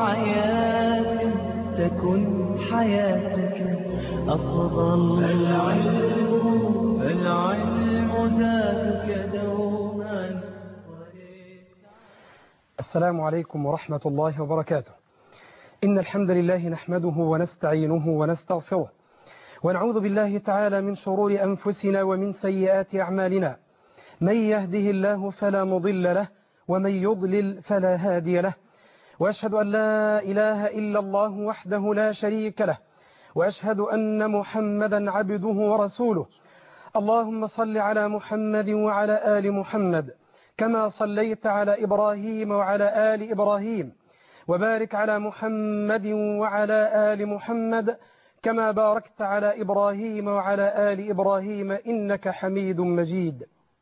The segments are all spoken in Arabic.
حياة تكن حياتك أفضل. العلم زادك دوما. السلام عليكم ورحمة الله وبركاته. إن الحمد لله نحمده ونستعينه ونستغفره، ونعوذ بالله تعالى من شرور أنفسنا ومن سيئات أعمالنا. من يهده الله فلا مضل له، ومن يضلل فلا هادي له. وأشهد أن لا إله إلا الله وحده لا شريك له، وأشهد أن محمدا عبده ورسوله. اللهم صل على محمد وعلى آل محمد كما صليت على إبراهيم وعلى آل إبراهيم، وبارك على محمد وعلى آل محمد كما باركت على إبراهيم وعلى آل إبراهيم إنك حميد مجيد.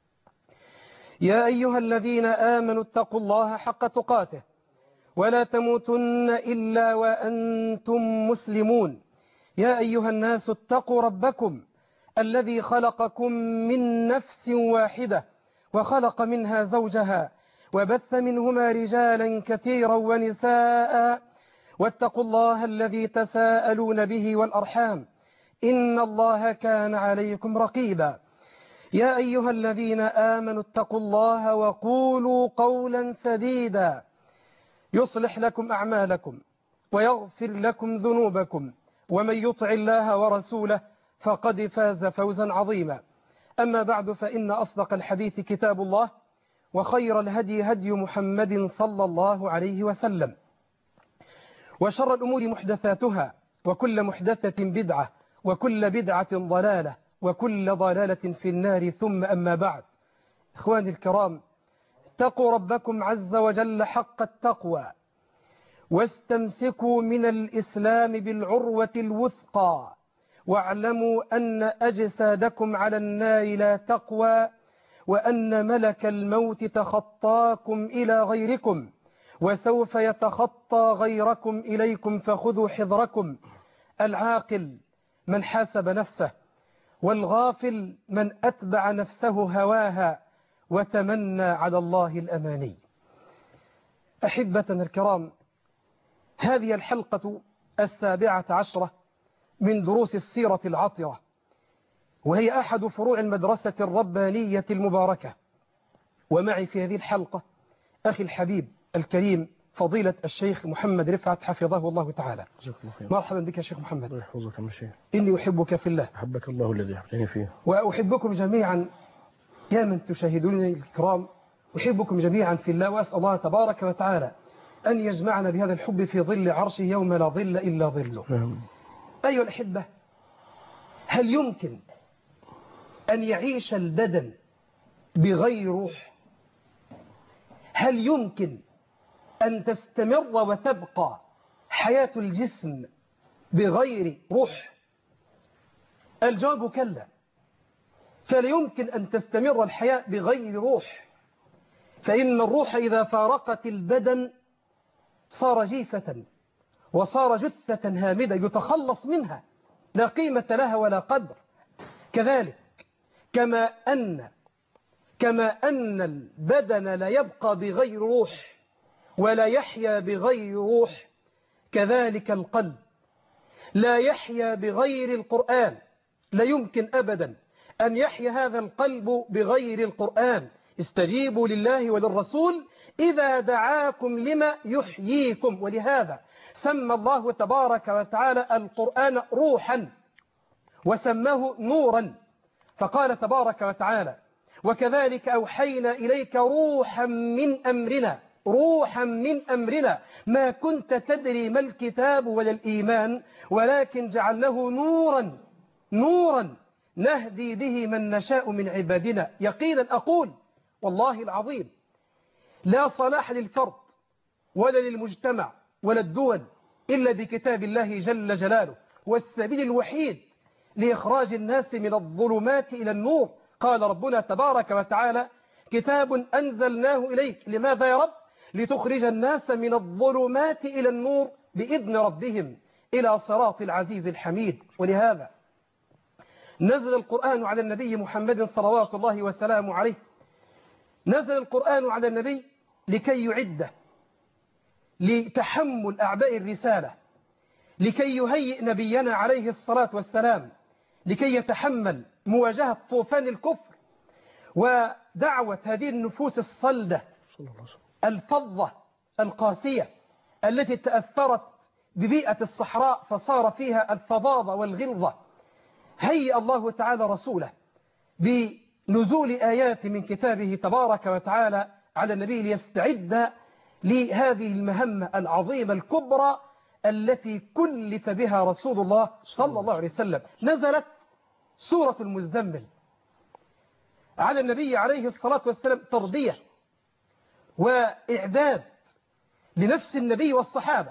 يا أيها الذين آمنوا اتقوا الله حق تقاته ولا تموتن إلا وأنتم مسلمون. يا أيها الناس اتقوا ربكم الذي خلقكم من نفس واحدة وخلق منها زوجها وبث منهما رجالا كثيرا ونساء، واتقوا الله الذي تساءلون به والأرحام إن الله كان عليكم رقيبا. يا أيها الذين آمنوا اتقوا الله وقولوا قولا سديدا يصلح لكم أعمالكم ويغفر لكم ذنوبكم، ومن يطع الله ورسوله فقد فاز فوزا عظيما. أما بعد، فإن أصدق الحديث كتاب الله، وخير الهدي هدي محمد صلى الله عليه وسلم، وشر الأمور محدثاتها، وكل محدثة بدعة، وكل بدعة ضلالة، وكل ضلالة في النار. ثم أما بعد، إخواني الكرام، اتقوا ربكم عز وجل حق التقوى، واستمسكوا من الإسلام بالعروة الوثقى، واعلموا أن أجسادكم على النار لا تقوى، وأن ملك الموت تخطاكم إلى غيركم، وسوف يتخطى غيركم إليكم، فخذوا حذركم. العاقل من حاسب نفسه، والغافل من أتبع نفسه هواها وتمنى على الله الأماني. أحبتنا الكرام، هذه الحلقة 17 من دروس السيرة العطرة، وهي أحد فروع المدرسة الربانية المباركة. ومعي في هذه الحلقة أخي الحبيب الكريم فضيلة الشيخ محمد رفعت حفظه الله تعالى. مرحبا بك يا شيخ محمد. يحفظك يا شيخ. إني أحبك في الله. أحبك الله الذي أحبني فيه. وأحبكم جميعا يا من تشاهدونني الكرام، أحبكم جميعا في الله، وأسأل الله تبارك وتعالى أن يجمعنا بهذا الحب في ظل عرشه يوم لا ظل إلا ظله. أيها الأحبة، هل يمكن أن يعيش البدن بغير روح؟ هل يمكن أن تستمر وتبقى حياة الجسم بغير روح؟ الجواب كلا، فلا يمكن أن تستمر الحياة بغير روح، فإن الروح إذا فارقت البدن صار جيفة، وصار جثة هامدة يتخلص منها، لا قيمة لها ولا قدر. كذلك كما أن البدن لا يبقى بغير روح ولا يحيا بغير روح، كذلك القلب لا يحيا بغير القرآن. لا يمكن أبدا أن يحيا هذا القلب بغير القرآن. استجيبوا لله وللرسول إذا دعاكم لما يحييكم. ولهذا سمى الله تبارك وتعالى القرآن روحا وسماه نورا، فقال تبارك وتعالى: وكذلك أوحينا إليك روحا من أمرنا ما كنت تدري ما الكتاب ولا الإيمان ولكن جعلناه نورا نهدي به من نشاء من عبادنا. يقينا أقول والله العظيم، لا صلاح للفرد ولا للمجتمع ولا الدول إلا بكتاب الله جل جلاله، والسبيل الوحيد لإخراج الناس من الظلمات إلى النور. قال ربنا تبارك وتعالى: كتاب أنزلناه إليك. لماذا يا رب؟ لتخرج الناس من الظلمات إلى النور بإذن ربهم إلى صراط العزيز الحميد. ولهذا نزل القرآن على النبي محمد صلوات الله وسلامه عليه. نزل القرآن على النبي لكي يعده لتحمل أعباء الرسالة، لكي يهيئ نبينا عليه الصلاة والسلام لكي يتحمل مواجهة طوفان الكفر ودعوة هذه النفوس الصلدة الفظة القاسية التي تأثرت ببيئة الصحراء فصار فيها الفظاظة والغلظة. هيئ الله تعالى رسوله بنزول آيات من كتابه تبارك وتعالى على النبي ليستعد لهذه المهمة العظيمة الكبرى التي كلف بها رسول الله صلى الله عليه وسلم. نزلت سورة المزمل على النبي عليه الصلاة والسلام تربية وإعداد لنفس النبي والصحابة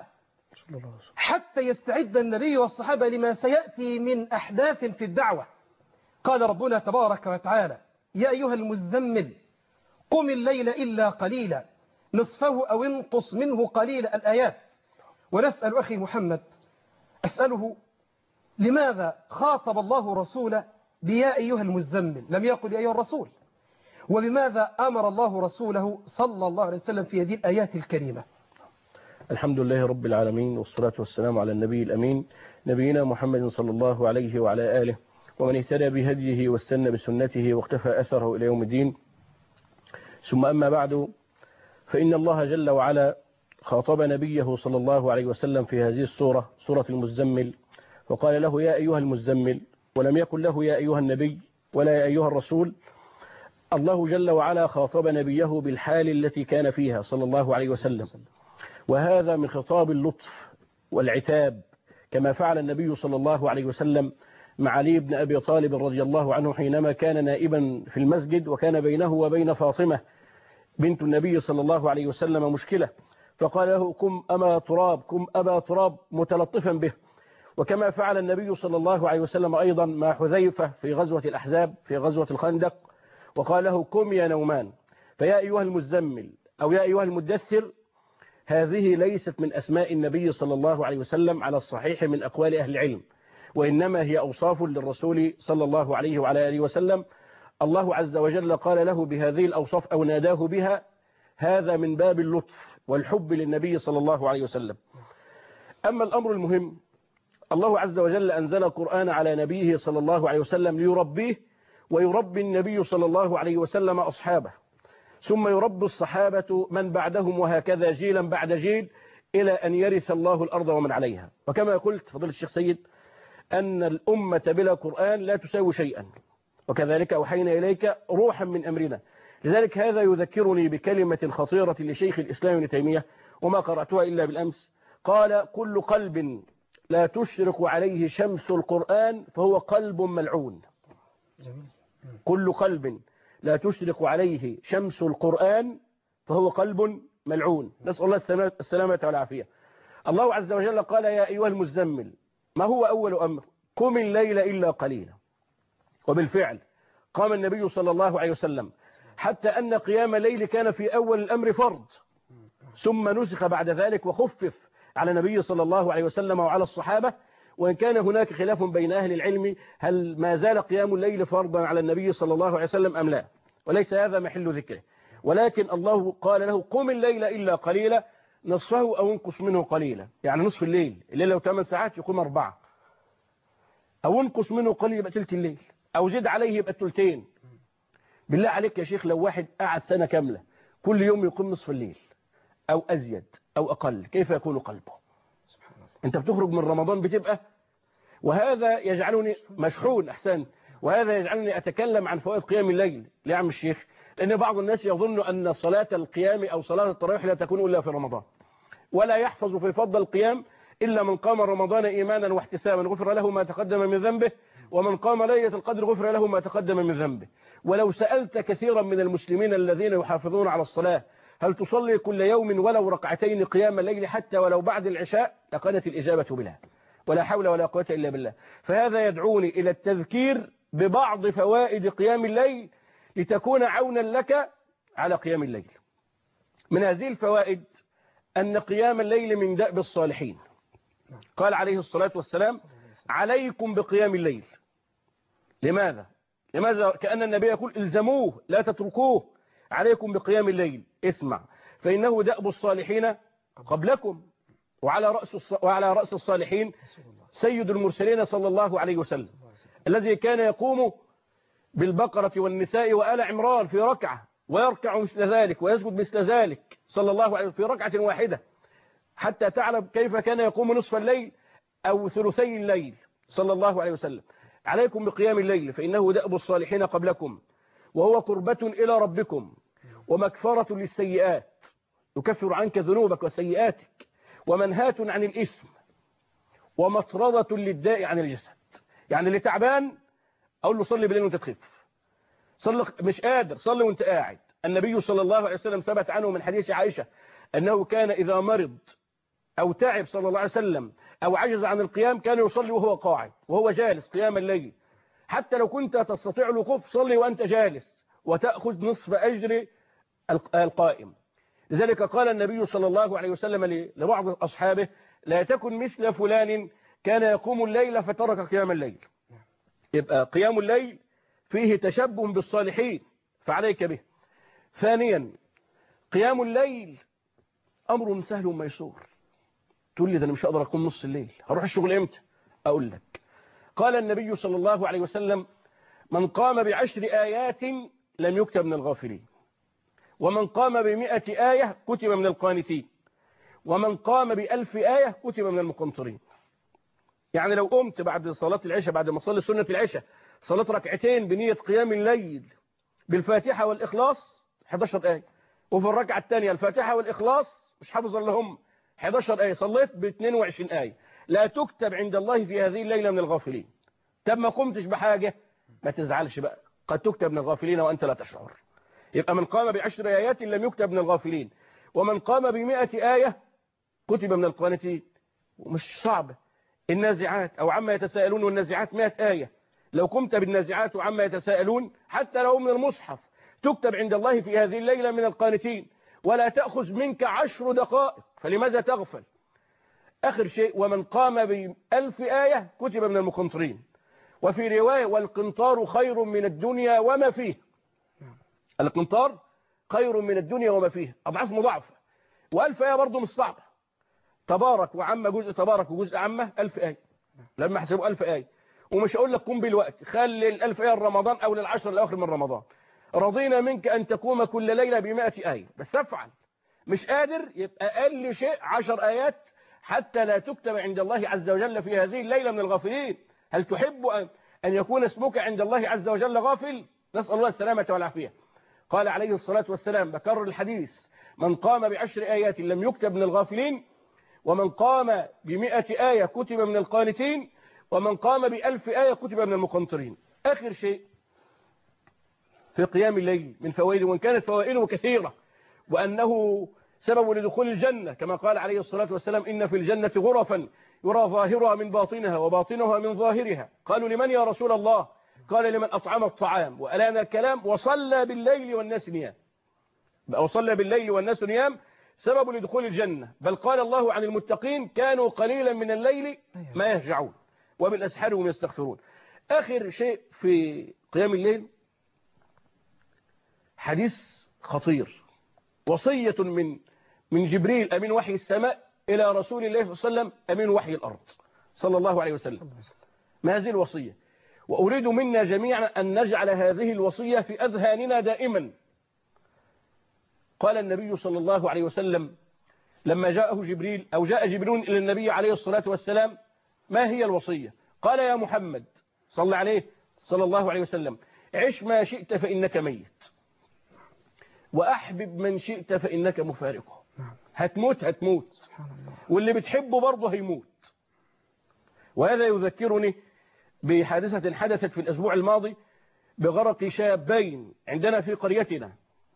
حتى يستعد النبي والصحابة لما سيأتي من أحداث في الدعوة. قال ربنا تبارك وتعالى: يا أيها المزمل قم الليل إلا قليلا نصفه أو انقص منه قليلا. الآيات. ونسأل أخي محمد، أسأله لماذا خاطب الله رسوله بيا أيها المزمل، لم يقل يا أيها الرسول؟ وبماذا أمر الله رسوله صلى الله عليه وسلم في هذه الآيات الكريمة؟ الحمد لله رب العالمين، والصلاة والسلام على النبي الأمين نبينا محمد صلى الله عليه وعلى آله ومن اهتدى بهديه واستنى بسنته واقتفى أثره إلى يوم الدين. ثم أما بعد، فإن الله جل وعلا خاطب نبيه صلى الله عليه وسلم في هذه السورة، سورة المزمل، وقال له يا أيها المزمل، ولم يقل له يا أيها النبي ولا يا أيها الرسول. الله جل وعلا خاطب نبيه بالحال التي كان فيها صلى الله عليه وسلم، وهذا من خطاب اللطف والعتاب، كما فعل النبي صلى الله عليه وسلم مع علي بن أبي طالب رضي الله عنه حينما كان نائبا في المسجد، وكان بينه وبين فاطمة بنت النبي صلى الله عليه وسلم مشكلة، فقال له كم أما تراب، كم أبا تراب، متلطفا به. وكما فعل النبي صلى الله عليه وسلم أيضا مع حذيفة في غزوة الأحزاب في غزوة الخندق، وقال له كم يا نومان. فيا أيها المزمل أو يا أيها المدثر، هذه ليست من أسماء النبي صلى الله عليه وسلم على الصحيح من أقوال أهل العلم، وإنما هي أوصاف للرسول صلى الله عليه وعلى آله وسلم. الله عز وجل قال له بهذه الأوصاف أو ناداه بها، هذا من باب اللطف والحب للنبي صلى الله عليه وسلم. أما الأمر المهم، الله عز وجل أنزل القرآن على نبيه صلى الله عليه وسلم ليربيه، ويربي النبي صلى الله عليه وسلم أصحابه، ثم يربي الصحابة من بعدهم، وهكذا جيلا بعد جيل إلى أن يرث الله الأرض ومن عليها. وكما قلت فضيلة الشيخ سيد، أن الأمة بلا قرآن لا تساوي شيئا، وكذلك أوحينا إليك روحا من أمرنا. لذلك هذا يذكرني بكلمة خطيرة لشيخ الإسلام ابن تيمية، وما قرأتها إلا بالأمس. قال كل قلب لا تشرق عليه شمس القرآن فهو قلب ملعون. كل قلب لا تشرق عليه شمس القرآن فهو قلب ملعون. نسأل الله السلامة والعافية. الله عز وجل قال يا أيها المزمل، ما هو أول أمر؟ قم الليل إلا قليلا. وبالفعل قام النبي صلى الله عليه وسلم، حتى أن قيام الليل كان في أول الأمر فرض، ثم نسخ بعد ذلك وخفف على النبي صلى الله عليه وسلم وعلى الصحابة. وإن كان هناك خلاف بين أهل العلم هل ما زال قيام الليل فرضا على النبي صلى الله عليه وسلم أم لا، وليس هذا محل ذكره. ولكن الله قال له قم الليل إلا قليلا نصفه أو انقص منه قليلا، يعني نصف الليل لو 8 ساعات يقوم 4، أو انقص منه قليل يبقى تلت الليل، أو زد عليه يبقى التلتين. بالله عليك يا شيخ، لو واحد قعد سنة كاملة كل يوم يقوم نصف الليل أو أزيد أو أقل، كيف يكون قلبه؟ أنت بتخرج من رمضان بتبقى، وهذا يجعلني مشحون أحسن، وهذا يجعلني أتكلم عن فوائد قيام الليل. ليه يا عم الشيخ؟ لأن بعض الناس يظن أن صلاة القيام أو صلاة التراويح لا تكون إلا في رمضان، ولا يحفظ في فضل القيام إلا من قام رمضان إيمانا واحتسابا غفر له ما تقدم من ذنبه، ومن قام ليلة القدر غفر له ما تقدم من ذنبه. ولو سألت كثيرا من المسلمين الذين يحافظون على الصلاة هل تصلي كل يوم ولو ركعتين قيام الليل حتى ولو بعد العشاء، لكانت الإجابة بلا، ولا حول ولا قوة إلا بالله. فهذا يدعوني إلى التذكير ببعض فوائد قيام الليل لتكون عونا لك على قيام الليل. من هذه الفوائد أن قيام الليل من دأب الصالحين. قال عليه الصلاة والسلام عليكم بقيام الليل. لماذا؟ كأن النبي يقول الزموه لا تتركوه، عليكم بقيام الليل. اسمع، فإنه دأب الصالحين قبلكم وعلى رأس الصالحين سيد المرسلين صلى الله عليه وسلم، الذي كان يقوم بالبقرة والنساء وآل عمران في ركعة ويركع مثل ذلك ويسجد مثل ذلك صلى الله عليه وسلم في ركعة واحدة، حتى تعلم كيف كان يقوم نصف الليل أو ثلثي الليل صلى الله عليه وسلم. عليكم بقيام الليل فإنه دأب الصالحين قبلكم، وهو قربة إلى ربكم ومكفرة للسيئات، يكفر عنك ذنوبك وسيئاتك، ومنهاة عن الإثم، ومطردة للداء عن الجسد. يعني اللي تعبان أقول له صلي بالليل وانت تخف، صلي مش قادر صلي وانت قاعد. النبي صلى الله عليه وسلم ثبت عنه من حديث عائشة أنه كان إذا مرض أو تعب صلى الله عليه وسلم أو عجز عن القيام كان يصلي وهو قاعد وهو جالس قيام الليل. حتى لو كنت تستطيع الوقوف صلي وأنت جالس وتأخذ نصف أجر القائم. لذلك قال النبي صلى الله عليه وسلم لبعض أصحابه لا تكن مثل فلان كان يقوم الليل فترك قيام الليل. يبقى قيام الليل فيه تشبه بالصالحين فعليك به. ثانيا قيام الليل أمر سهل ميسور. تقول لي ده أنا مش هقدر أقوم نص الليل، هروح الشغل إمتى؟ أقول لك قال النبي صلى الله عليه وسلم من قام ب10 آيات لم يكتب من الغافلين، ومن قام ب100 آية كتب من القانتين، ومن قام ب1000 آية كتب من المقنطرين. يعني لو قمت بعد صلاة العشاء بعد ما صلي سنة العشاء صلاة ركعتين بنية قيام الليل بالفاتحة والإخلاص 11 آية، وفي الركعة الثانية الفاتحة والإخلاص مش حافظ لهم 11 آية، صليت ب22 آية، لا تكتب عند الله في هذه الليلة من الغافلين. طب ما قمتش بحاجة ما تزعلش بقى، قد تكتب من الغافلين وأنت لا تشعر. يبقى من قام ب10 آيات لم يكتب من الغافلين، ومن قام ب100 آية كتب من القانتين. ومش صعبة. النازعات أو عما يتساءلون والنازعات 100 آية، لو قمت بالنازعات وعما يتساءلون حتى لو من المصحف تكتب عند الله في هذه الليلة من القانتين، ولا تأخذ منك 10 دقائق، فلماذا تغفل؟ آخر شيء ومن قام ب1000 آية كتب من المقنطرين. وفي رواية والقنطار خير من الدنيا وما فيه. القنطار خير من الدنيا وما فيه، أضعاف مضاعفة. و1000 آية برضه مش صعبة. تبارك وعم جزء تبارك وجزء عمه 1000 آية، لما حسبوا 1000 آية. ومش هقول لك قم بالوقت، خلي ال1000 آية لرمضان أو لل10 الأواخر من رمضان. رضينا منك أن تقوم كل ليلة ب100 آية، بس افعل. مش قادر يبقى أقل شيء 10 آيات حتى لا تكتب عند الله عز وجل في هذه الليلة من الغافلين. هل تحب أن يكون اسمك عند الله عز وجل غافل؟ نسأل الله السلامة والعافية. قال عليه الصلاة والسلام بكرر الحديث من قام ب10 آيات لم يكتب من الغافلين، ومن قام ب100 آية كتب من القانتين، ومن قام ب1000 آية كتب من المقنطرين. آخر شيء في قيام الليل من فوائده، وإن كانت فوائده كثيرة، وأنه سبب لدخول الجنة كما قال عليه الصلاة والسلام إن في الجنة غرفا يرى ظاهرها من باطنها وباطنها من ظاهرها. قالوا لمن يا رسول الله؟ قال لمن أطعم الطعام وألان الكلام وصلى بالليل والناس نيام. وصلى بالليل والناس نيام سبب لدخول الجنة. بل قال الله عن المتقين كانوا قليلا من الليل ما يهجعون وبالأسحار هم يستغفرون. آخر شيء في قيام الليل حديث خطير، وصية من جبريل أمين وحي السماء إلى رسول الله صلى الله عليه وسلم أمين وحي الأرض صلى الله عليه وسلم. ما هذه الوصية؟ وأريد منا جميعا أن نجعل هذه الوصية في أذهاننا دائما. قال النبي صلى الله عليه وسلم لما جاء جبريل إلى النبي عليه الصلاة والسلام ما هي الوصية؟ قال يا محمد صلى عليه صلى الله عليه وسلم عش ما شئت فإنك ميت، وأحبب من شئت فإنك مفارقه. هتموت واللي بتحبه برضه هيموت. وهذا يذكرني بحادثة حدثت في الأسبوع الماضي بغرق شابين عندنا في قريتنا،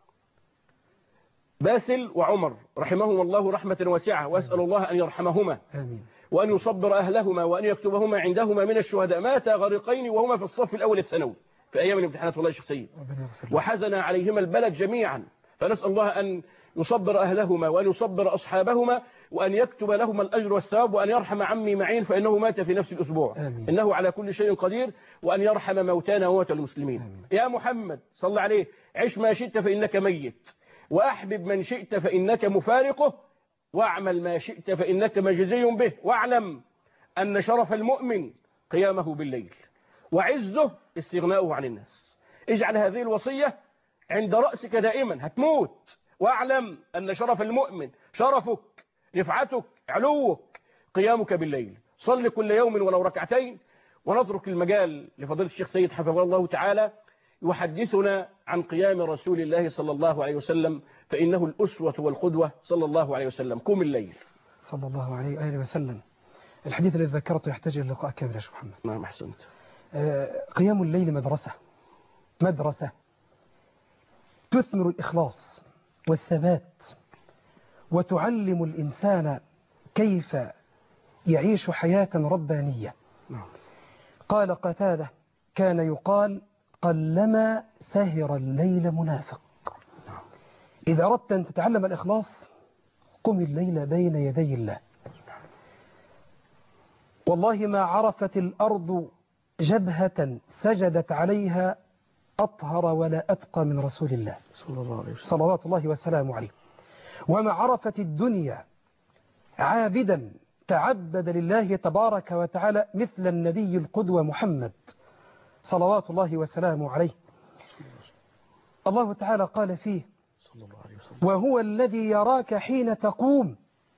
باسل وعمر رحمهما الله رحمة واسعة، وأسأل الله أن يرحمهما وأن يصبر أهلهما وأن يكتبهما عندهما من الشهداء. ماتا غرقين وهما في الصف الأول الثانوي في أيام الامتحانات والله يا شيخ سيد، وحزن عليهما البلد جميعا. فنسأل الله أن يصبر أهلهما وأن يصبر أصحابهما وأن يكتب لهما الأجر والثواب، وأن يرحم عمي معين فإنه مات في نفس الأسبوع. إنه على كل شيء قدير، وأن يرحم موتانا وموتى المسلمين. يا محمد صلى عليه عش ما شئت فإنك ميت، وأحبب من شئت فإنك مفارقه. واعمل ما شئت فإنك مجزي به، واعلم أن شرف المؤمن قيامه بالليل وعزه استغناؤه عن الناس. اجعل هذه الوصية عند رأسك دائما، هتموت، واعلم أن شرف المؤمن، شرفك، رفعتك، علوك، قيامك بالليل. صل كل يوم ولو ركعتين. ونترك المجال لفضيلة الشيخ سيد حفظه الله تعالى يحدثنا عن قيام رسول الله صلى الله عليه وسلم، فإنه الأسوة والقدوة صلى الله عليه وسلم. قم الليل. صلى الله عليه وآله وسلم. الحديث الذي ذكرته يحتاج إلى لقاء كامل يا شيخ محمد. نعم أحسنت. قيام الليل مدرسة تثمر الإخلاص والثبات، وتعلم الإنسان كيف يعيش حياة ربانية. قال قتادة: كان يقال قلما سهر الليل منافق. إذا أردت أن تتعلم الإخلاص قم الليل بين يدي الله. والله ما عرفت الأرض جبهة سجدت عليها أطهر ولا أتقى من رسول الله صلى الله عليه وسلم، صلوات الله وسلامه عليه. وما عرفت الدنيا عابدا تعبد لله تبارك وتعالى مثل النبي القدوة محمد صلوات الله وسلامه عليه. الله تعالى قال فيه: وهو الذي يراك حين تقوم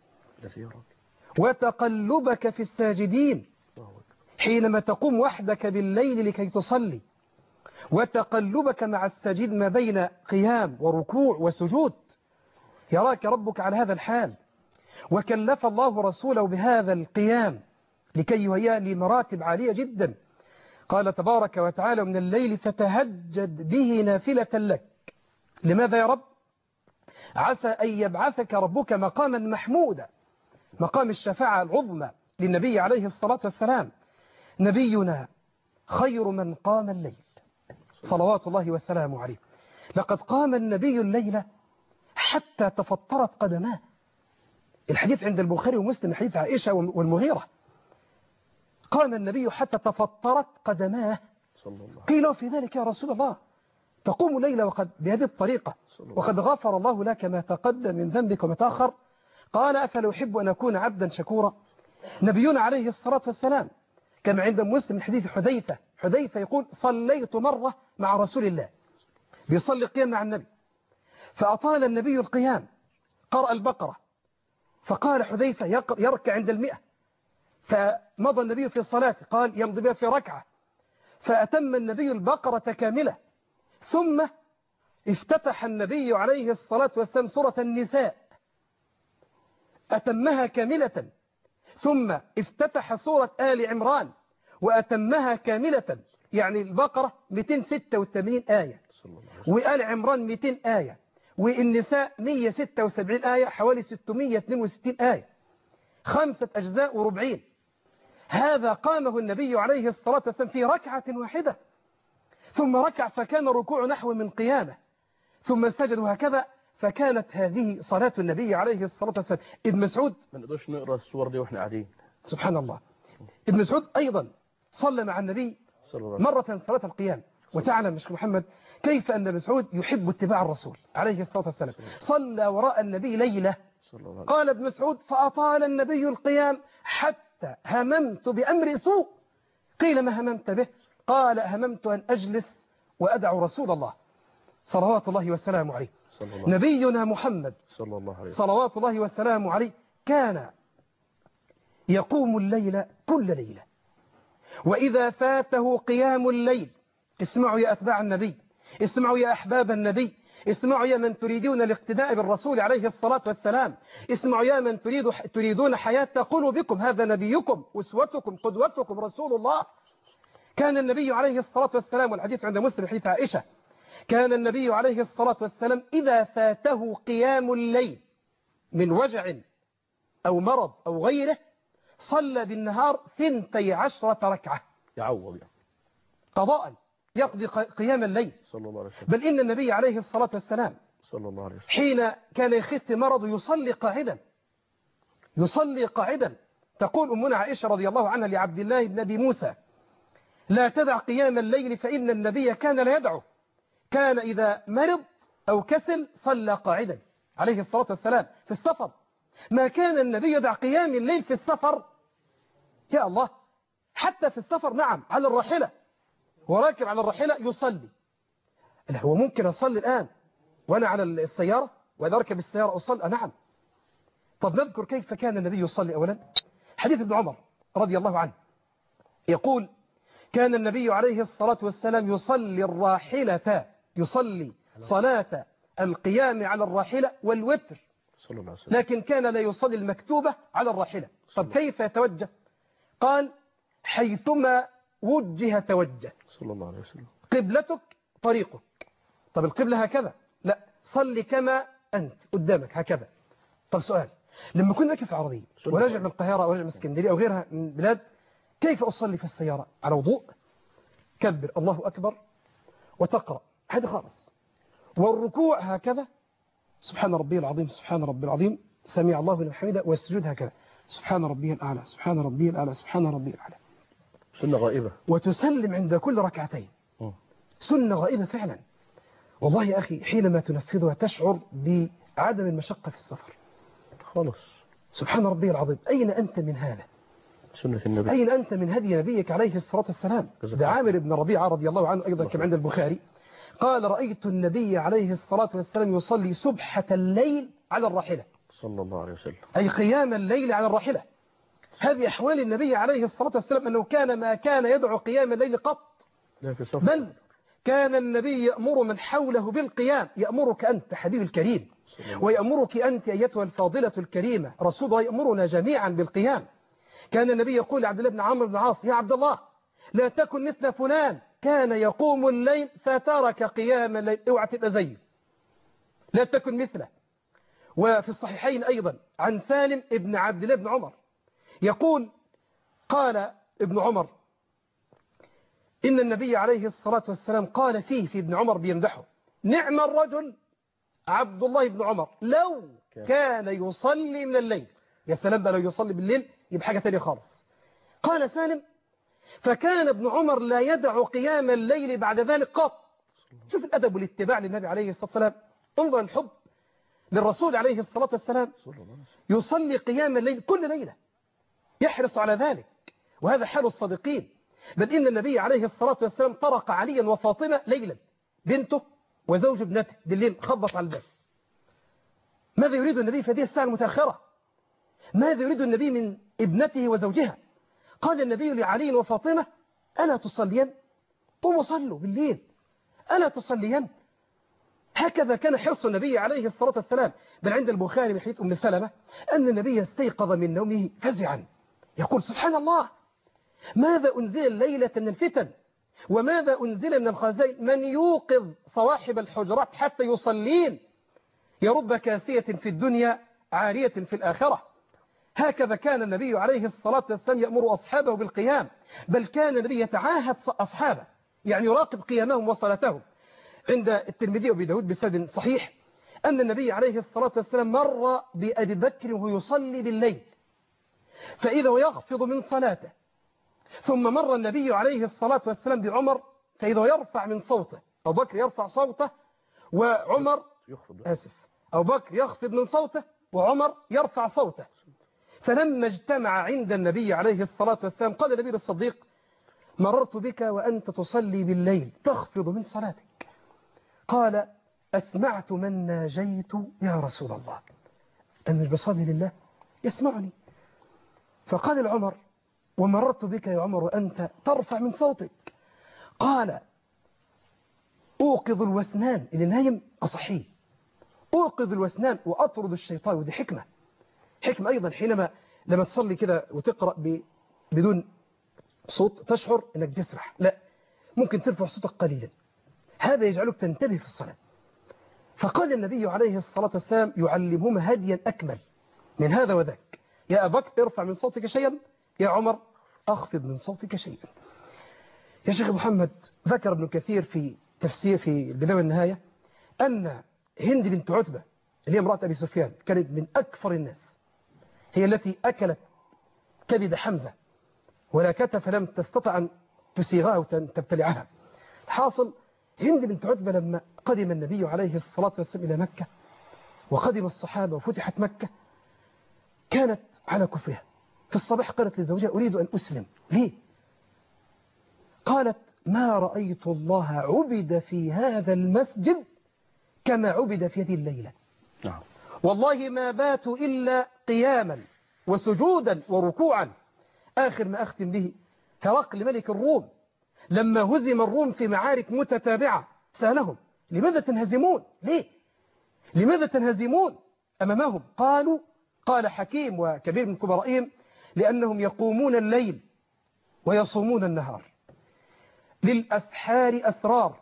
وتقلبك في الساجدين، حينما تقوم وحدك بالليل لكي تصلي، وتقلبك مع الساجد ما بين قيام وركوع وسجود، يراك ربك على هذا الحال. وكلف الله رسوله بهذا القيام لكي يهيئ لمراتب عالية جدا. قال تبارك وتعالى: من الليل فتهجد به نافلة لك. لماذا يا رب؟ عسى أن يبعثك ربك مقاما محمودا، مقام الشفاعة العظمى للنبي عليه الصلاة والسلام. نبينا خير من قام الليل صلوات الله والسلام عليه. لقد قام النبي الليلة حتى تفطرت قدماه. الحديث عند البخاري ومسلم، حديث عائشة والمغيرة. قام النبي حتى تفطرت قدماه. قيل في ذلك: يا رسول الله تقوم الليل وقد بهذه الطريقة وقد غفر الله لك ما تقدم من ذنبك وما تأخر؟ قال: أفلا أحب أن أكون عبدا شكورا. نبينا عليه الصلاة والسلام كما عند مسلم من حديث حذيفة يقول: صليت مرة مع رسول الله، بيصلي قيام مع النبي، فأطال النبي القيام، قرأ البقرة، فقال حذيفة يركع عند 100، فمضى النبي في الصلاة، قال يمضي بها في ركعة، فأتم النبي البقرة كاملة، ثم افتتح النبي عليه الصلاة والسلام سورة النساء أتمها كاملة، ثم افتتح سورة آل عمران وأتمها كاملة، يعني البقرة 286 آية، وآل عمران 200 آية، والنساء 176 آية، حوالي 662 آية، 5 أجزاء وربعين. هذا قامه النبي عليه الصلاة والسلام في ركعة واحدة، ثم ركع فكان ركوع نحو من قيامة، ثم سجد، وهكذا. فكانت هذه صلاة النبي عليه الصلاة والسلام. ابن مسعود، ما نقدرش نقرأ الصور دي واحنا قاعدين. سبحان الله. ابن مسعود أيضا صلى مع النبي مرة صلاة القيام. وتعلم مش محمد كيف أن مسعود يحب اتباع الرسول عليه الصلاة والسلام. صلى وراء النبي ليلة، قال ابن مسعود: فأطال النبي القيام حتى هممت بأمر سوء. قيل: ما هممت به؟ قال: هممت أن أجلس وأدع رسول الله صلوات الله والسلام عليه. نبينا محمد صلوات الله والسلام عليه كان يقوم الليل كل ليلة، وإذا فاته قيام الليل، اسمعوا يا أتباع النبي، اسمعوا يا أحباب النبي، اسمعوا يا من تريدون الاقتداء بالرسول عليه الصلاة والسلام، اسمعوا يا من تريدون حياة قلوبكم، هذا نبيكم أسوتكم قدوتكم رسول الله. كان النبي عليه الصلاة والسلام، والحديث عند مسلم حديث عائشة، كان النبي عليه الصلاة والسلام إذا فاته قيام الليل من وجع أو مرض أو غيره صلى بالنهار 12 ركعة، يعوض قضاء يقضي قيام الليل صلى الله عليه وسلم. بل إن النبي عليه الصلاة والسلام صلى الله عليه وسلم حين كان يخف مرض يصلي قاعدا. تقول أمنا عائشة رضي الله عنها لعبد الله بن أبي موسى: لا تدع قيام الليل فإن النبي كان لا يدعه، كان إذا مرض أو كسل صلى قاعدا عليه الصلاة والسلام في السفر. ما كان النبي يدع قيام الليل في السفر. يا الله، حتى في السفر، نعم، على الراحلة وراكب على الراحلة يصلي. هو ممكن أصلي الآن وأنا على السيارة، وإذا أركب السيارة أصلي؟ نعم. طب نذكر كيف كان النبي يصلي. أولا حديث ابن عمر رضي الله عنه يقول: كان النبي عليه الصلاة والسلام يصلي الراحلة، يصلي صلاة القيام على الراحلة والوتر، لكن كان لا يصلي المكتوبة على الراحلة. طب كيف يتوجه؟ قال: حيثما وجه توجه، صلى الله عليه وسلم. قبلتك طريقك. طب القبلة هكذا؟ لا، صلي كما أنت قدامك هكذا. طب سؤال، لما كنا راكب في عربية وراجع من القاهرة أو راجع من اسكندرية أو غيرها من بلاد، كيف أصلي في السيارة؟ على وضوء، كبر الله أكبر وتقرأ، هذا خالص. والركوع هكذا، سبحان ربي العظيم سبحان ربي العظيم سميع الله لمن حمده، والسجود هكذا، سبحان ربي الأعلى سبحان ربي الأعلى سبحان ربي الأعلى. سنة غائبة. وتسلم عند كل ركعتين. سنة غائبة فعلا. والله يا أخي حينما تنفذها تشعر بعدم المشقة في السفر خالص. سبحان ربي العظيم. أين أنت من هذا؟ سنة النبي. أين أنت من هدي نبيك عليه الصلاة والسلام؟ ده عامر بن ربيعة رضي الله عنه أيضا كما عند البخاري قال: رأيت النبي عليه الصلاة والسلام يصلي سبحة الليل على الراحلة، صلى الله عليه وسلم، أي قيام الليل على الراحلة. هذه أحوال النبي عليه الصلاة والسلام، أنه كان ما كان يدعو قيام الليل قط، بل كان النبي يأمر من حوله بالقيام. يأمرك أنت حبيب الكريم، ويأمرك أنت أيتها الفاضلة الكريمة، رسول الله يأمرنا جميعا بالقيام. كان النبي يقول لعبد الله بن عمرو بن العاص: يا عبد الله، لا تكن مثل فلان كان يقوم الليل فترك قيام الليل، اوعى تبقى زيه، لا تكن مثله. وفي الصحيحين أيضا عن سالم ابن عبد الله بن عمر يقول: قال ابن عمر: إن النبي عليه الصلاة والسلام قال فيه، في ابن عمر بيمدحه: نعم الرجل عبد الله بن عمر لو كان يصلي من الليل. يا سلام بقى لو يصلي بالليل يبقى حاجة تانية خالص. قال سالم: فكان ابن عمر لا يدع قيام الليل بعد ذلك قط. شوف الأدب والاتباع للنبي عليه الصلاة والسلام، انظر الحب للرسول عليه الصلاة والسلام. يصلي قيام الليل كل ليلة، يحرص على ذلك، وهذا حال الصادقين. بل إن النبي عليه الصلاة والسلام طرق عليا وفاطمة ليلا، بنته وزوج ابنته، بالليل خبط على الباب. ماذا يريد النبي في هذه الساعة المتأخرة؟ ماذا يريد النبي من ابنته وزوجها؟ قال النبي لعلي وفاطمة: ألا تصلين؟ قوموا صلوا بالليل، ألا تصلين؟ هكذا كان حرص النبي عليه الصلاة والسلام. بل عند البخاري من حديث أم سلمة أن النبي استيقظ من نومه فزعا يقول: سبحان الله، ماذا أنزل الليلة من الفتن، وماذا أنزل من الخزائن، من يوقظ صواحب الحجرات حتى يصلين، يرب كاسية في الدنيا عارية في الآخرة. هكذا كان النبي عليه الصلاة والسلام يأمر أصحابه بالقيام. بل كان النبي يتعاهد أصحابه، يعني يراقب قيامهم وصلاتهم. عند الترمذي وابي داود بسند صحيح أن النبي عليه الصلاة والسلام مر بأبي بكر وهو يصلي بالليل، فإذا يخفض من صلاته. ثم مر النبي عليه الصلاة والسلام بعمر، فإذا يرفع من صوته. أبو بكر يرفع صوته وعمر أبو بكر يخفض من صوته وعمر يرفع صوته. فلما اجتمع عند النبي عليه الصلاة والسلام قال النبي للصديق: مررت بك وأنت تصلي بالليل تخفض من صلاتك. قال: أسمعت من ناجيت يا رسول الله، أن بصلي لله يسمعني. فقال العمر: ومررت بك يا عمر وأنت ترفع من صوتك. قال: أوقظ الوسنان، اللي نايم أصحيه، أوقظ الوسنان وأطرد الشيطان. ودي حكمة أيضا، حينما لما تصلي كده وتقرأ بدون صوت تشعر أنك تسرح، لا، ممكن ترفع صوتك قليلا، هذا يجعلك تنتبه في الصلاة. فقال النبي عليه الصلاة والسلام يعلمهما هديا أكمل من هذا وذاك: يا أبا بكر ارفع من صوتك شيئا، يا عمر أخفض من صوتك شيئا. يا شيخ محمد، ذكر ابن كثير في تفسير في البداية والنهاية أن هند بنت عتبة اللي هي امرأة أبي سفيان كانت من أكثر الناس، هي التي أكلت كبد حمزة ولا كتف لم تستطع أن تسيغها وتبتلعها. حاصل هند بنت عتبة لما قدم النبي عليه الصلاة والسلام إلى مكة وقدم الصحابة وفتحت مكة، كانت على كفرها. في الصباح قالت لزوجها أريد أن أسلم. ليه؟ قالت ما رأيت الله عبد في هذا المسجد كما عبد في هذه الليلة. نعم. والله ما باتوا إلا قياما وسجودا وركوعا. آخر ما أختم به، هرقل ملك الروم لما هزم الروم في معارك متتابعة سألهم لماذا تنهزمون؟ ليه؟ لماذا تنهزمون أمامهم؟ قال حكيم وكبير من كبرائهم لأنهم يقومون الليل ويصومون النهار، للأسحار أسرار،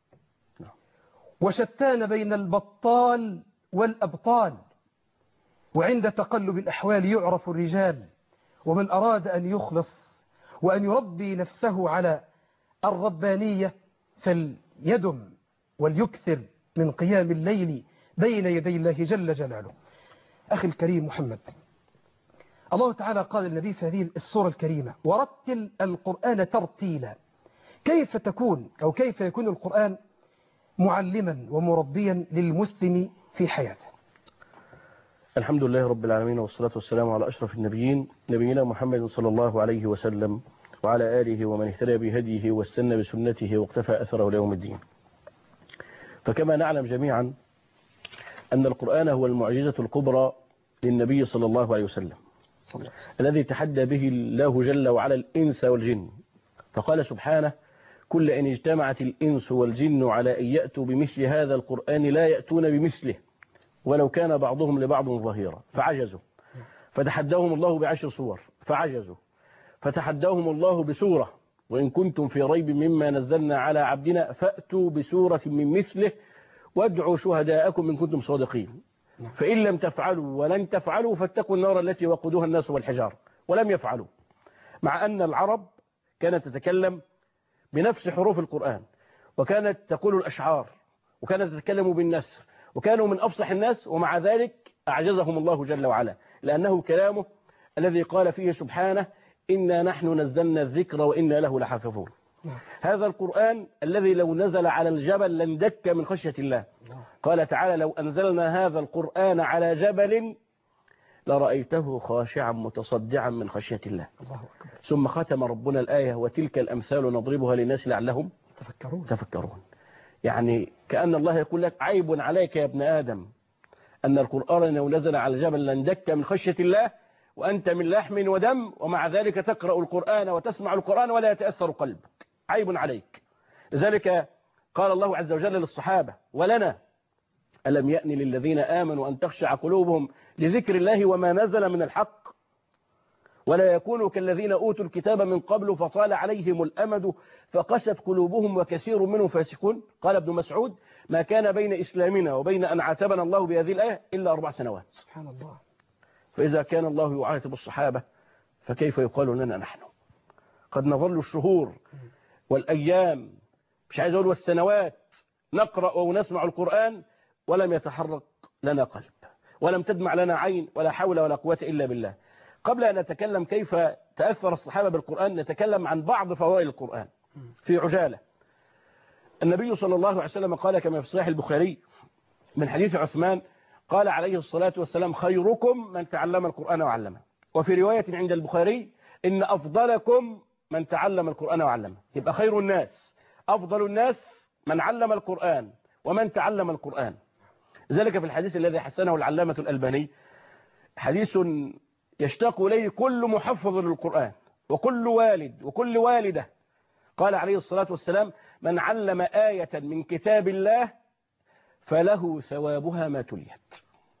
وشتان بين البطال والأبطال، وعند تقلب الأحوال يعرف الرجال، ومن أراد أن يخلص وأن يربي نفسه على الربانية فليدم وليكثر من قيام الليل بين يدي الله جل جلاله. أخي الكريم محمد، الله تعالى قال للنبي في هذه السورة الكريمة ورتل القرآن ترتيلا. كيف تكون أو كيف يكون القرآن معلما ومربيا للمسلم في حياته؟ الحمد لله رب العالمين، والصلاة والسلام على أشرف النبيين نبينا محمد صلى الله عليه وسلم وعلى آله ومن اهتدى بهديه واستنى بسنته واقتفى أثره ليوم الدين. فكما نعلم جميعا أن القرآن هو المعجزة الكبرى للنبي صلى الله عليه وسلم الذي تحدى به الله جل وعلا الإنس والجن، فقال سبحانه كل إن اجتمعت الإنس والجن على أن يأتوا بمثل هذا القرآن لا يأتون بمثله ولو كان بعضهم لبعض ظهيرا فعجزوا، فتحداهم الله ب10 صور فعجزوا، فتحداهم الله بسورة وإن كنتم في ريب مما نزلنا على عبدنا فأتوا بسورة من مثله وادعوا شهداءكم إن كنتم صادقين، فإن لم تفعلوا ولن تفعلوا فاتقوا النار التي وقودها الناس والحجار، ولم يفعلوا، مع أن العرب كانت تتكلم بنفس حروف القرآن، وكانت تقول الأشعار، وكانت تتكلم بالنثر، وكانوا من أفصح الناس، ومع ذلك أعجزهم الله جل وعلا، لأنه كلامه الذي قال فيه سبحانه إنا نحن نزلنا الذكر وإنا له لحافظون. هذا القرآن الذي لو نزل على الجبل لاندك من خشية الله. قال تعالى لو أنزلنا هذا القرآن على جبل لرأيته خاشعا متصدعا من خشية الله. ثم ختم ربنا الآية وتلك الأمثال نضربها للناس لعلهم تفكرون. يعني كأن الله يقول لك عيب عليك يا ابن آدم أن القرآن لو نزل على الجبل لاندك من خشية الله وأنت من لحم ودم، ومع ذلك تقرأ القرآن وتسمع القرآن ولا يتأثر قلبك، عيب عليك. لذلك قال الله عز وجل للصحابة ولنا ألم يأن للذين آمنوا أن تخشع قلوبهم لذكر الله وما نزل من الحق ولا يكونوا كالذين أوتوا الكتاب من قبل فطال عليهم الأمد فقست قلوبهم وكثير منهم فاسقون. قال ابن مسعود ما كان بين إسلامنا وبين أن عاتبنا الله بهذه الآية إلا 4 سنوات. سبحان الله. فإذا كان الله يعاتب الصحابة فكيف يقال لنا نحن؟ قد نظل الشهور والأيام مش عايز أقول والسنوات نقرأ ونسمع القرآن ولم يتحرك لنا قلب ولم تدمع لنا عين ولا حول ولا قوة إلا بالله. قبل أن نتكلم كيف تأثر الصحابة بالقرآن نتكلم عن بعض فوائد القرآن في عجالة. النبي صلى الله عليه وسلم قال كما في صحيح البخاري من حديث عثمان قال عليه الصلاة والسلام خيركم من تعلم القرآن وعلمه، وفي رواية عند البخاري إن أفضلكم من تعلم القرآن وعلمه. يبقى خير الناس أفضل الناس من علم القرآن ومن تعلم القرآن. ذلك في الحديث الذي حسنه العلامة الألباني حديث يشتاق إليه كل محفظ للقرآن وكل والد وكل والدة. قال عليه الصلاة والسلام من علم آية من كتاب الله فله ثوابها ما تليت.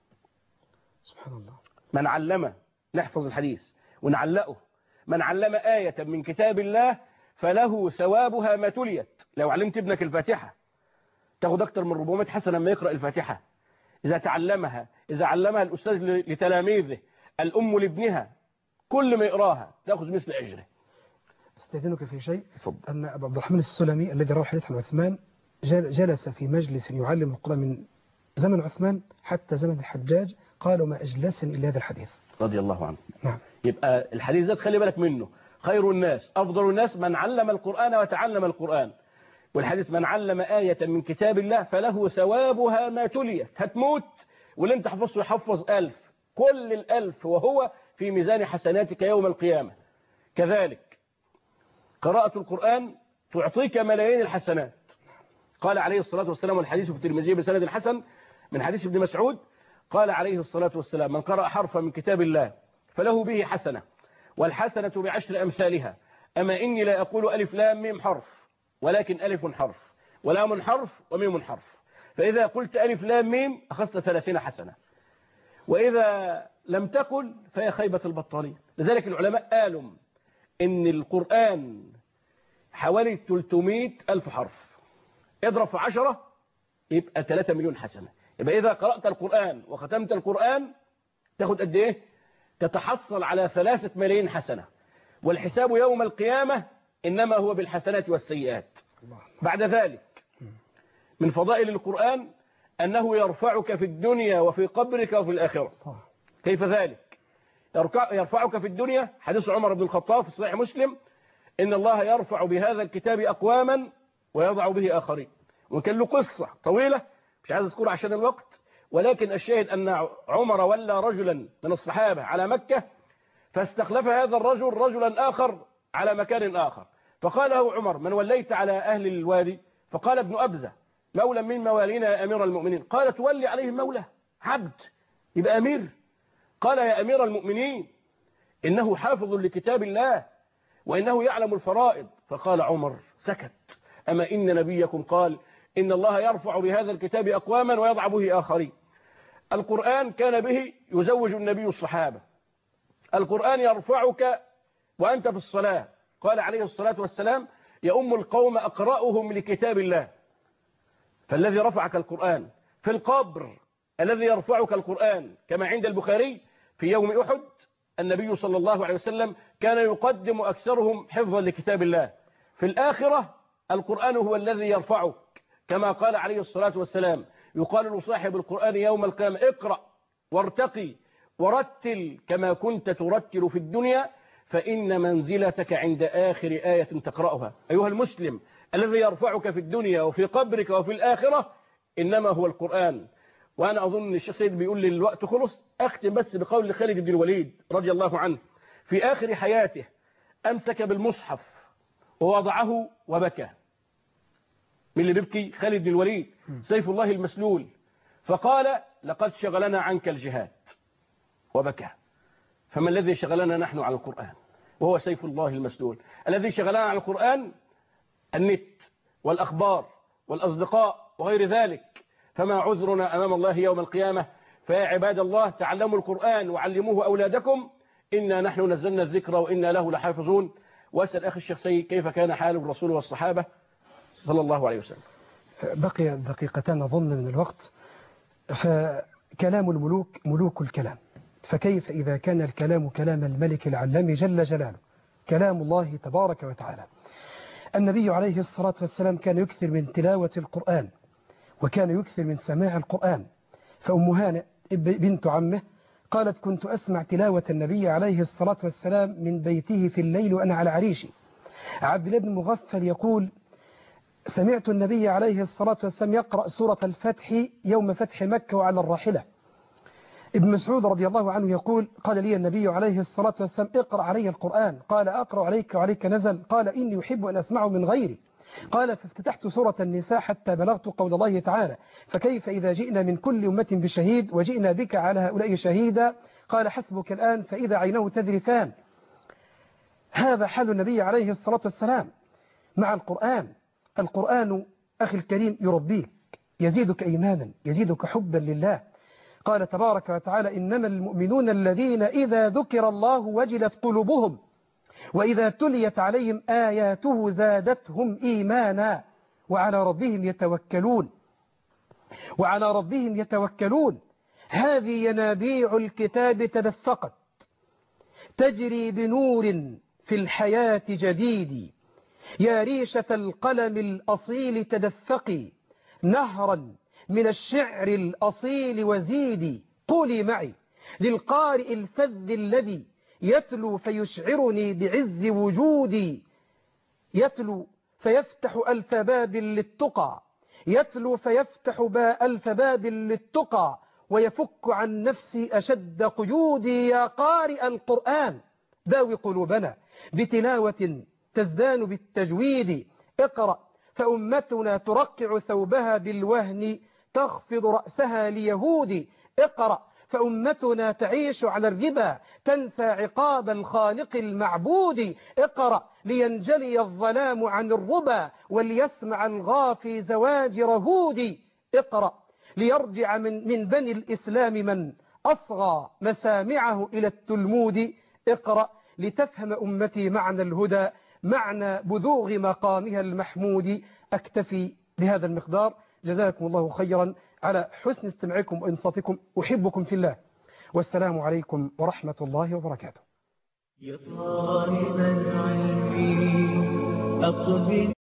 سبحان الله. من علم، نحفظ الحديث ونعلقه، من علم آية من كتاب الله فله ثوابها ما تليت. لو علمت ابنك الفاتحة تاخد أكتر من 400 حسنة لما يقرأ الفاتحة. إذا تعلمها، إذا علمها الأستاذ لتلاميذه، الأم لابنها، كل ما يقراها تأخذ مثل أجره. استاذنك في شيء. فضل. أن أبو عبد الرحمن السلمي الذي روى حديث عن عثمان جلس في مجلس يعلم القرآن من زمن عثمان حتى زمن الحجاج، قالوا ما أجلسني إلا هذا الحديث رضي الله عنه. نعم. يبقى الحديث ده خلي بالك منه، خير الناس أفضل الناس من علم القرآن وتعلم القرآن. والحديث من علم آية من كتاب الله فله ثوابها ما تليت. هتموت واللي انت حفظه يحفظ 1000 كل 1000 وهو في ميزان حسناتك يوم القيامة. كذلك قراءة القرآن تعطيك ملايين الحسنات. قال عليه الصلاة والسلام، والحديث في الترمذي بسند حسن من حديث ابن مسعود، قال عليه الصلاة والسلام: من قرأ حرفا من كتاب الله فله به حسنة، والحسنة ب10 أمثالها. أما إني لا أقول ألف لام ميم حرف، ولكن ألف حرف ولام حرف وميم حرف. فإذا قلت ألف لام ميم أخذت 30 حسنة، وإذا لم تقل فهي خيبة البطالين. لذلك العلماء قالوا إن القرآن حوالي 300 ألف حرف، اضرب في 10 يبقى 3 مليون حسنة. يبقى إذا قرأت القرآن وختمت القرآن تاخد قد إيه؟ تتحصل على 3 ملايين حسنة. والحساب يوم القيامة إنما هو بالحسنات والسيئات. بعد ذلك من فضائل القرآن أنه يرفعك في الدنيا وفي قبرك وفي الآخرة. كيف ذلك؟ يرفعك في الدنيا، حديث عمر بن الخطاب في صحيح مسلم: إن الله يرفع بهذا الكتاب أقواما ويضع به آخرين. وكان له قصة طويلة مش عايز أذكرها عشان الوقت، ولكن الشاهد أن عمر ولى رجلا من الصحابة على مكة، فاستخلف هذا الرجل رجلا آخر على مكان آخر، فقال له عمر: من وليت على أهل الوادي؟ فقال: ابن أبزة مولى من موالينا يا أمير المؤمنين. قال: تولي عليه مولى عبد يبقى أمير؟ قال: يا أمير المؤمنين إنه حافظ لكتاب الله وإنه يعلم الفرائض. فقال عمر سكت: أما إن نبيكم قال إن الله يرفع بهذا الكتاب أقواما ويضع به آخرين. القرآن كان به يزوج النبي الصحابة. القرآن يرفعك وأنت في الصلاة. قال عليه الصلاة والسلام: يؤم القوم أقرأهم لكتاب الله. فالذي رفعك القرآن. في القبر الذي يرفعك القرآن، كما عند البخاري في يوم أحد النبي صلى الله عليه وسلم كان يقدم أكثرهم حفظا لكتاب الله. في الآخرة القرآن هو الذي يرفعك، كما قال عليه الصلاة والسلام: يقال لصاحب القرآن يوم القيامة: اقرأ وارتقي ورتل كما كنت ترتل في الدنيا، فإن منزلتك عند آخر آية تقرأها. أيها المسلم، الذي يرفعك في الدنيا وفي قبرك وفي الآخرة إنما هو القرآن. وأنا أظن الشيخ سيد بيقول لي الوقت خلص، أختم بس بقول خالد بن الوليد رضي الله عنه في آخر حياته: أمسك بالمصحف ووضعه وبكى. من اللي بيبكي؟ خالد بن الوليد سيف الله المسلول. فقال: لقد شغلنا عنك الجهاد، وبكى. فما الذي شغلنا نحن على القرآن وهو سيف الله المسلول؟ الذي شغلنا على القرآن النت والأخبار والأصدقاء وغير ذلك. فما عذرنا أمام الله يوم القيامة؟ فيا عباد الله، تعلموا القرآن وعلموه أولادكم، إنا نحن نزلنا الذكر وإنا له لحافظون. وأسأل أخي الشيخ سيد كيف كان حال الرسول والصحابة صلى الله عليه وسلم. بقي دقيقتان أظن من الوقت. فكلام الملوك ملوك الكلام، فكيف إذا كان الكلام كلام الملك العلام جل جلاله، كلام الله تبارك وتعالى. النبي عليه الصلاة والسلام كان يكثر من تلاوة القرآن، وكان يكثر من سماع القرآن. فأم هانئ بنت عمه قالت: كنت أسمع تلاوة النبي عليه الصلاة والسلام من بيته في الليل وأنا على عريشي. عبد الله بن مغفل يقول: سمعت النبي عليه الصلاة والسلام يقرأ سورة الفتح يوم فتح مكة وعلى الراحلة. ابن مسعود رضي الله عنه يقول: قال لي النبي عليه الصلاة والسلام: اقرأ علي القرآن. قال: أقرأ عليك وعليك نزل؟ قال: إني أحب أن أسمعه من غيري. قال: فافتتحت سورة النساء حتى بلغت قول الله تعالى: فكيف إذا جئنا من كل أمة بشهيد وجئنا بك على هؤلاء شهيدا؟ قال: حسبك الآن فإذا عينه تذرفان. هذا حال النبي عليه الصلاة والسلام مع القرآن. القرآن أخي الكريم يربيك، يزيدك إيمانا، يزيدك حبا لله. قال تبارك وتعالى: إنما المؤمنون الذين إذا ذكر الله وجلت قلوبهم وإذا تليت عليهم آياته زادتهم إيمانا وعلى ربهم يتوكلون. وعلى ربهم يتوكلون. هذه ينابيع الكتاب تدفقت تجري بنور في الحياة جديد. يا ريشة القلم الأصيل تدفقي نهرا من الشعر الأصيل وزيدي. قولي معي للقارئ الفذ الذي يتلو فيشعرني بعز وجودي. يتلو فيفتح ألف باب للتقى، يتلو فيفتح ألف باب للتقى، ويفك عن نفسي أشد قيودي. يا قارئ القرآن داوي قلوبنا بتلاوة تزدان بالتجويد. اقرأ فأمتنا ترقع ثوبها بالوهن تخفض رأسها ليهود. اقرأ فأمتنا تعيش على الربا تنسى عقاب الخالق المعبود. اقرأ لينجلي الظلام عن الربا وليسمع الغافي زواجر هود. اقرأ ليرجع من بني الإسلام من أصغى مسامعه إلى التلمود. اقرأ لتفهم أمتي معنى الهدى معنى بذوغ مقامها المحمود. أكتفي بهذا المقدار. جزاكم الله خيرا على حسن استماعكم وإنصاتكم. أحبكم في الله والسلام عليكم ورحمة الله وبركاته. يا طالب العلم أقبل